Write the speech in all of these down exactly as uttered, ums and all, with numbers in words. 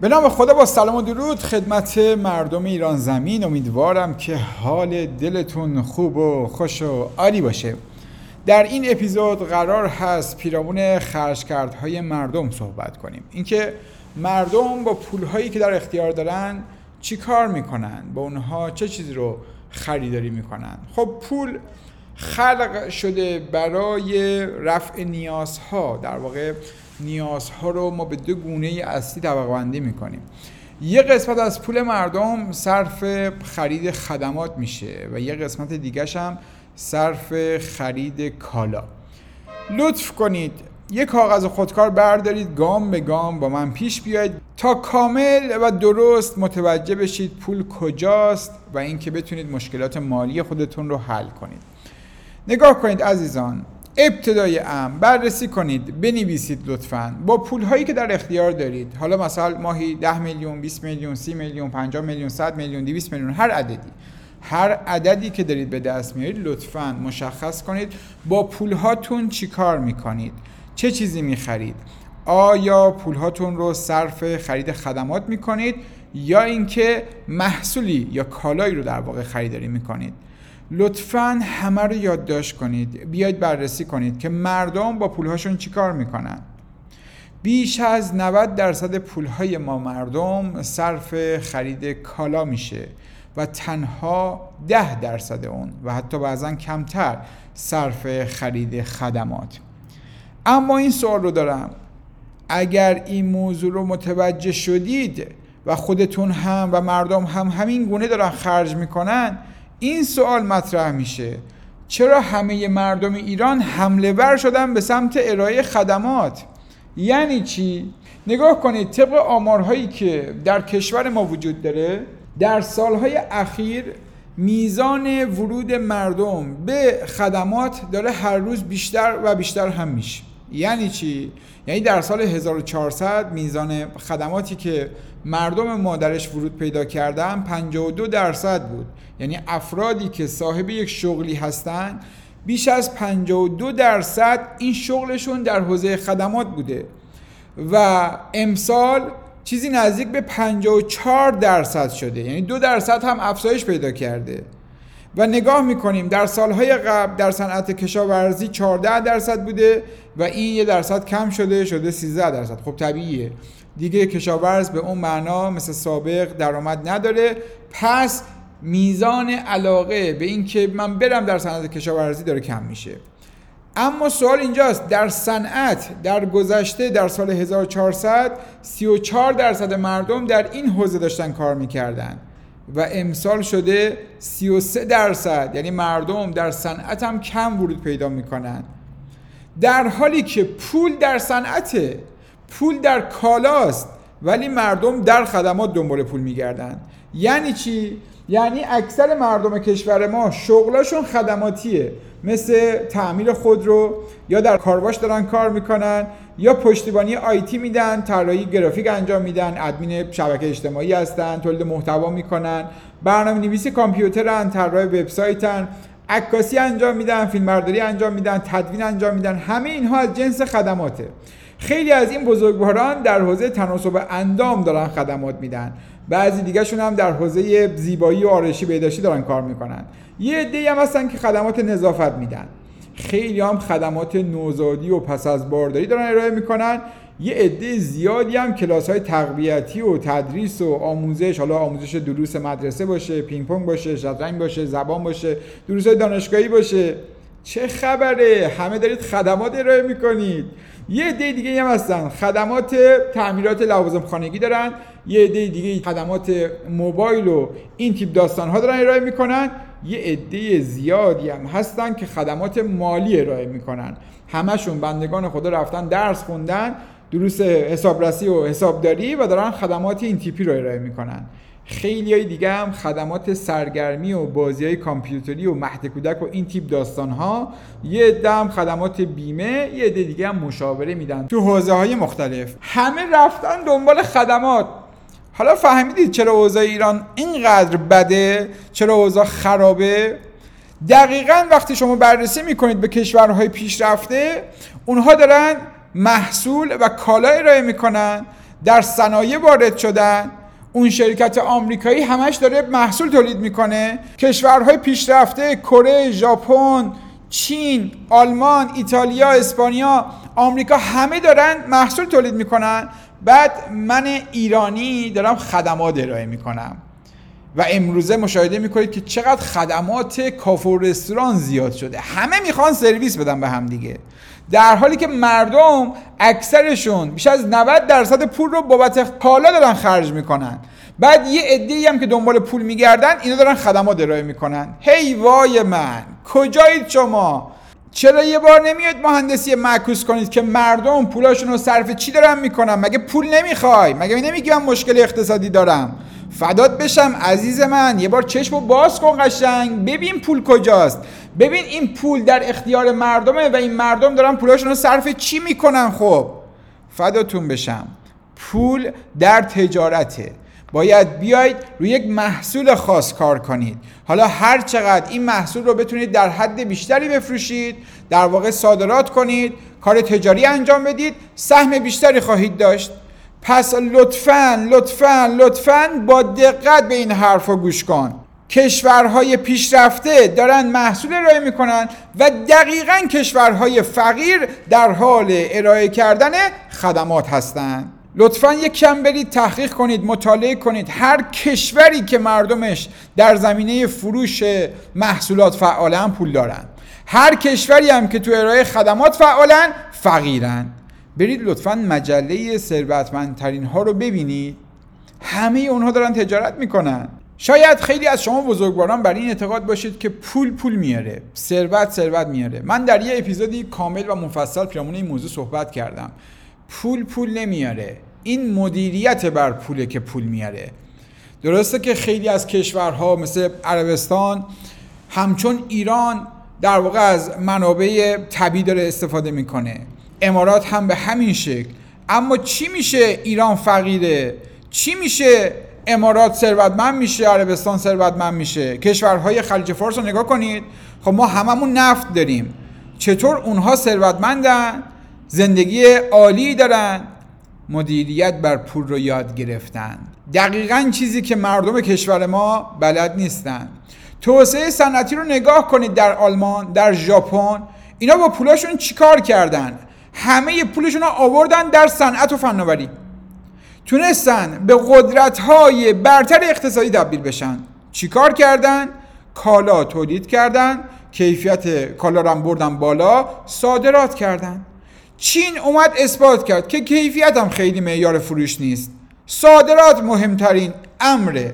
به نام خدا، با سلام و درود خدمت مردم ایران زمین. امیدوارم که حال دلتون خوب و خوش و عالی باشه. در این اپیزود قرار هست پیرامون خرجکردهای مردم صحبت کنیم. اینکه مردم با پولهایی که در اختیار دارن چی کار میکنن، با اونها چه چیزی رو خریداری میکنن. خب پول خلق شده برای رفع نیازها. در واقع نیازها رو ما به دو گونه اصلی طبقه بندی میکنیم. یه قسمت از پول مردم صرف خرید خدمات میشه و یه قسمت دیگه‌ش هم صرف خرید کالا. لطف کنید یه کاغذ خودکار بردارید، گام به گام با من پیش بیاید تا کامل و درست متوجه بشید پول کجاست و اینکه بتونید مشکلات مالی خودتون رو حل کنید. نگاه کنید عزیزان، ابتدای امر بررسی کنید، بنویسید لطفاً با پول‌هایی که در اختیار دارید. حالا مثلا ماهی ده میلیون، بیست میلیون، سی میلیون، پنجاه میلیون، صد میلیون، دویست میلیون، هر عددی هر عددی که دارید به دست میارید لطفاً مشخص کنید با پول‌هاتون چی کار میکنید، چه چیزی میخرید. آیا پول‌هاتون رو صرف خرید خدمات میکنید یا اینکه محصولی یا کالایی رو در واقع خریداری میکنید؟ لطفاً همه رو یادداشت کنید، بیاید بررسی کنید که مردم با پولهاشون چی کار میکنن. بیش از نود درصد پولهای ما مردم صرف خرید کالا میشه و تنها ده درصد اون و حتی بعضا کمتر صرف خرید خدمات. اما این سوال رو دارم، اگر این موضوع رو متوجه شدید و خودتون هم و مردم هم همین گونه دارن خرج میکنن، این سوال مطرح میشه چرا همه مردم ایران حمله ور شدن به سمت ارائه خدمات؟ یعنی چی؟ نگاه کنید طبق آمارهایی که در کشور ما وجود داره، در سالهای اخیر میزان ورود مردم به خدمات داره هر روز بیشتر و بیشتر هم میشه. یعنی چی؟ یعنی در سال هزار و چهارصد میزان خدماتی که مردم ما درش ورود پیدا کردن پنجاه و دو درصد بود. یعنی افرادی که صاحب یک شغلی هستن بیش از پنجاه و دو درصد این شغلشون در حوزه خدمات بوده و امسال چیزی نزدیک به پنجاه و چهار درصد شده، یعنی دو درصد هم افزایش پیدا کرده. و نگاه میکنیم در سالهای قبل در صنعت کشاورزی چهارده درصد بوده و این یه درصد کم شده شده سیزده درصد. خب طبیعیه دیگه، کشاورز به اون معنا مثل سابق درآمد نداره، پس میزان علاقه به این که من برم در صنعت کشاورزی داره کم میشه. اما سوال اینجاست، در صنعت در گذشته در سال هزار و چهارصد سی و چهار درصد مردم در این حوزه داشتن کار میکردن و امسال شده سی و سه درصد، یعنی مردم در صنعت هم کم ورود پیدا میکنن، در حالی که پول در صنعته، پول در کالاست، ولی مردم در خدمات دنبال پول میگردن. یعنی چی؟ یعنی اکثر مردم کشور ما شغلاشون خدماتیه، مثل تعمیر خودرو، یا در کارواش دارن کار میکنن، یا پشتیبانی آیتی میدن، طراحی گرافیک انجام میدن، ادمین شبکه اجتماعی هستن، تولید محتوا میکنن، برنامه‌نویسی کامپیوترن، طراح وبسایتن، عکاسی انجام میدن، فیلمبرداری انجام میدن، تدوین انجام میدن. همه اینها از جنس خدماته. خیلی از این بزرگواران در حوزه تناسب اندام دارن خدمات میدن، بعضی دیگه شون هم در حوزه زیبایی و آرایشی بهداشتی دارن کار میکنن. یه عده‌ای هم هستن که خدمات نظافت میدن. خیلی هم خدمات نوزادی و پس از بارداری دارن ارائه میکنن. یه عده زیادی هم کلاس‌های تقویتی و تدریس و آموزش، حالا آموزش دروس مدرسه باشه، پینگ پونگ باشه، شطرنج باشه، زبان باشه، دروس‌های دانشگاهی باشه. چه خبره؟ همه دارید خدمات ارائه میکنید. یه عده دیگه هم هستن خدمات تعمیرات لوازم خانگی دارن، یه عده دیگه خدمات موبایل و این تیپ داستان‌ها دارن ارائه میکنن، یه عده زیادی هم هستن که خدمات مالی ارائه میکنن. همشون بندگان خدا رفتن درس خوندن، دروس حسابرسی و حسابداری، و دارن خدمات این تیپی رو ارائه میکنن. خیلی های دیگه هم خدمات سرگرمی و بازی‌های کامپیوتری و مهد کودک و این تیپ داستان‌ها، یه عده هم خدمات بیمه، یه عده دیگه هم مشاوره میدن تو حوزه‌های مختلف. همه رفتن دنبال خدمات. حالا فهمیدید چرا اوضاع ایران اینقدر بده؟ چرا اوضاع خرابه؟ دقیقاً وقتی شما بررسی میکنید به کشورهای پیشرفته، اونها دارن محصول و کالا ارائه میکنن، در صنایع وارد شدن. اون شرکت آمریکایی همش داره محصول تولید میکنه. کشورهای پیشرفته کره، ژاپن، چین، آلمان، ایتالیا، اسپانیا، آمریکا همه دارن محصول تولید میکنن. بعد من ایرانی دارم خدمات ارائه میکنم و امروزه مشاهده میکنید که چقدر خدمات کافه و رستوران زیاد شده. همه میخوان سرویس بدن به هم دیگه، در حالی که مردم اکثرشون بیش از نود درصد پول رو بابت کالا دارن خرج میکنن. بعد یه عده‌ای هم که دنبال پول میگردن اینا دارن خدمات ارائه میکنن. هی وای من، کجایید شما؟ چرا یه بار نمیاد مهندسی معکوس کنید که مردم پولاشون رو صرف چی دارن میکنن؟ مگه پول نمیخوای؟ مگه نمیگی من مشکل اقتصادی دارم؟ فدات بشم عزیز من، یه بار چشمو باز کن قشنگ، ببین پول کجاست، ببین این پول در اختیار مردمه و این مردم دارن پولاشون رو صرف چی میکنن. خب فداتون بشم، پول در تجارته. باید بیاید روی یک محصول خاص کار کنید. حالا هر چقدر این محصول رو بتونید در حد بیشتری بفروشید، در واقع صادرات کنید، کار تجاری انجام بدید، سهم بیشتری خواهید داشت. پس لطفاً لطفاً لطفاً با دقت به این حرفا گوش کن. کشورهای پیشرفته دارن محصول ارائه میکنن و دقیقاً کشورهای فقیر در حال ارائه کردن خدمات هستند. لطفاً یک کم برید تحقیق کنید، مطالعه کنید. هر کشوری که مردمش در زمینه فروش محصولات فعالن پول دارن، هر کشوری هم که تو ارائه خدمات فعالن فقیرن. برید لطفاً مجله ثروتمندترین ها رو ببینید، همه اونها دارن تجارت میکنن. شاید خیلی از شما بزرگواران بر این اعتقاد باشید که پول پول میاره، ثروت ثروت میاره. من در یه اپیزودی کامل و مفصل پیرامون این موضوع صحبت کردم. پول پول نمیاره، این مدیریت بر پوله که پول میاره. درسته که خیلی از کشورها مثل عربستان همچون ایران در واقع از منابع طبیعی داره استفاده میکنه، امارات هم به همین شکل. اما چی میشه ایران فقیره؟ چی میشه امارات ثروتمند میشه، عربستان ثروتمند میشه؟ کشورهای خلیج فارس رو نگاه کنید. خب ما هممون نفت داریم، چطور اونها ثروتمندن، زندگی عالی دارن؟ مدیریت بر پول رو یاد گرفتن، دقیقاً چیزی که مردم کشور ما بلد نیستن. توسعه صنعتی رو نگاه کنید در آلمان، در ژاپن، اینا با پولاشون چیکار کردن؟ همه پولشون رو آوردن در صنعت و فناوری، تونستن به قدرت‌های برتر اقتصادی تبدیل بشن. چیکار کردن؟ کالا تولید کردن، کیفیت کالا رو هم بردن بالا، صادرات کردن. چین اومد اثبات کرد که کیفیت هم خیلی معیار فروش نیست، صادرات مهمترین امره.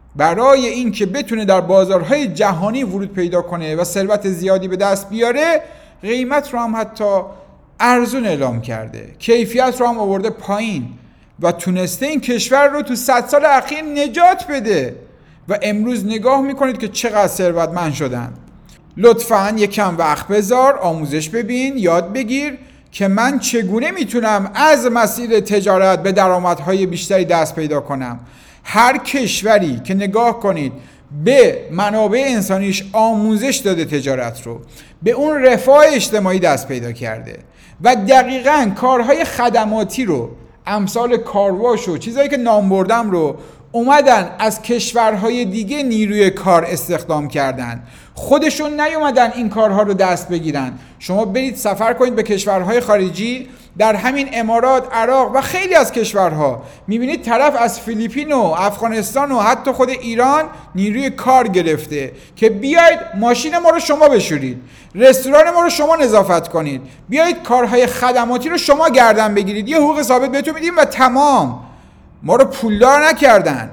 برای این که بتونه در بازارهای جهانی ورود پیدا کنه و ثروت زیادی به دست بیاره، قیمت رو هم حتی ارزون اعلام کرده، کیفیت رو هم آورده پایین و تونسته این کشور رو تو صد سال اخیر نجات بده و امروز نگاه میکنید که چقدر ثروتمند شدن. لطفاً یک کم وقت بذار، آموزش ببین، یاد بگیر که من چگونه میتونم از مسیر تجارت به درآمدهای بیشتری دست پیدا کنم. هر کشوری که نگاه کنید به منابع انسانیش آموزش داده تجارت رو، به اون رفاه اجتماعی دست پیدا کرده و دقیقاً کارهای خدماتی رو، امثال کارواش و چیزایی که نام بردم رو اومدن از کشورهای دیگه نیروی کار استخدام کردن، خودشون نیومدن این کارها رو دست بگیرن. شما برید سفر کنید به کشورهای خارجی، در همین امارات، عراق و خیلی از کشورها میبینید طرف از فیلیپین و افغانستان و حتی خود ایران نیروی کار گرفته که بیاید ماشین ما رو شما بشورید، رستوران ما رو شما نظافت کنید، بیایید کارهای خدماتی رو شما گردن بگیرید، یه حقوق ثابت بهتون میدیم و تمام. ما رو پولدار نکردن.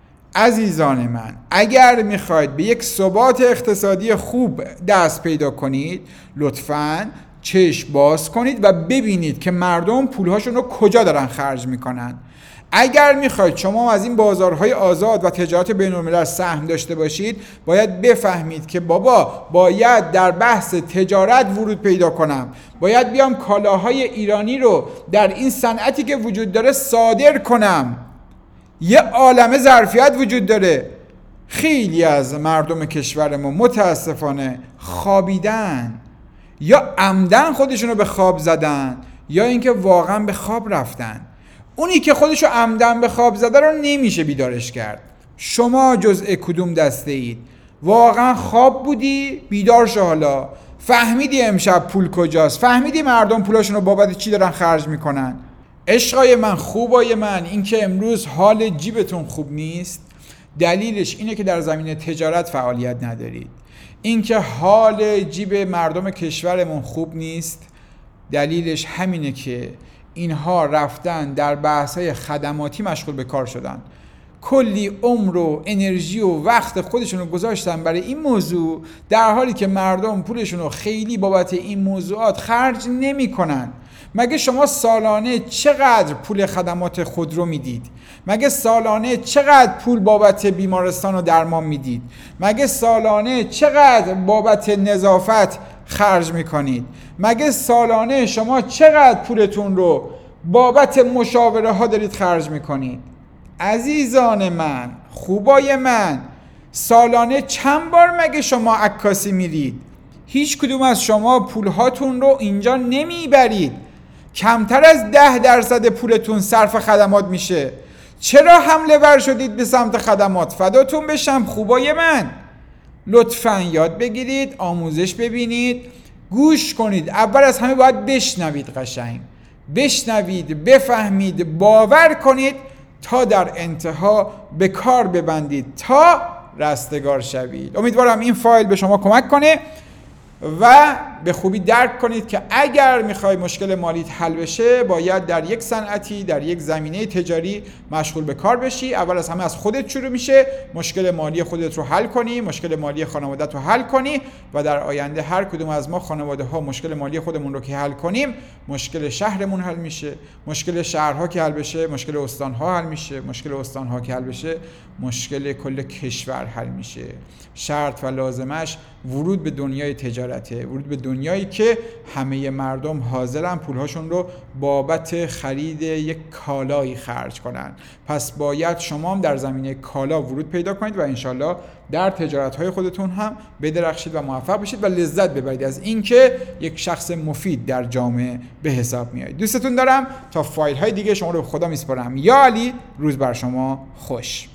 عزیزان من، اگر میخواید به یک ثبات اقتصادی خوب دست پیدا کنید، لطفاً چشم باز کنید و ببینید که مردم پولهاشون رو کجا دارن خرج میکنن. اگر میخواید شما از این بازارهای آزاد و تجارت بین‌الملل سهم داشته باشید، باید بفهمید که بابا باید در بحث تجارت ورود پیدا کنم، باید بیام کالاهای ایرانی رو در این صنعتی که وجود داره صادر کنم. یه عالمه ظرفیت وجود داره. خیلی از مردم کشور ما متاسفانه خوابیدن، یا عمدن خودشونو به خواب زدن، یا اینکه واقعا به خواب رفتن. اونی که خودشو عمدن به خواب زده رو نمیشه بیدارش کرد. شما جزء کدوم دسته اید؟ واقعا خواب بودی؟ بیدار شو حالا. فهمیدی امشب پول کجاست؟ فهمیدی مردم پولاشون رو بابت چی دارن خرج میکنن؟ عشقای من، خوبای من، این که امروز حال جیبتون خوب نیست دلیلش اینه که در زمینه تجارت فعالیت ندارید. این که حال جیب مردم کشورمون خوب نیست دلیلش همینه که اینها رفتن در بحث‌های خدماتی مشغول به کار شدن، کلی عمر و انرژی و وقت خودشون رو گذاشتن برای این موضوع، در حالی که مردم پولشون رو خیلی بابت این موضوعات خرج نمی کنن. مگه شما سالانه چقدر پول خدمات خودرو میدید؟ مگه سالانه چقدر پول بابت بیمارستان و درمان میدید؟ مگه سالانه چقدر بابت نظافت خرج میکنید؟ مگه سالانه شما چقدر پولتون رو بابت مشاوره ها دارید خرج میکنید؟ عزیزان من، خوبای من، سالانه چند بار مگه شما عکاسی میرید؟ هیچ کدوم از شما پولهاتون رو اینجا نمیبرید. کمتر از ده درصد پولتون صرف خدمات میشه. چرا حمله ور شدید به سمت خدمات؟ فداتون بشم خوبای من. لطفاً یاد بگیرید، آموزش ببینید، گوش کنید. اول از همه باید بشنوید، قشنگ بشنوید، بفهمید، باور کنید تا در انتها به کار ببندید تا رستگار شوید. امیدوارم این فایل به شما کمک کنه و به خوبی درک کنید که اگر میخوای مشکل مالیت حل بشه باید در یک صنعتی، در یک زمینه تجاری مشغول به کار بشی. اول از همه از خودت شروع میشه، مشکل مالی خودت رو حل کنی، مشکل مالی خانوادت رو حل کنی و در آینده هر کدوم از ما خانواده ها مشکل مالی خودمون رو که حل کنیم، مشکل شهرمون حل میشه، مشکل شهرها که حل بشه مشکل استانها حل میشه، مشکل استانها که حل بشه مشکل کل کشور حل میشه. شرط و لازمش ورود به دنیای تجارته، ورود به دنیایی که همه مردم حاضرن پولهاشون رو بابت خرید یک کالایی خرج کنن. پس باید شما هم در زمینه کالا ورود پیدا کنید و انشالله در تجارت‌های خودتون هم بدرخشید و موفق بشید و لذت ببرید از اینکه یک شخص مفید در جامعه به حساب میایید. دوستتون دارم. تا فایل های دیگه شما رو به خدا میسپارم. یا علی، روز بر شما خوش.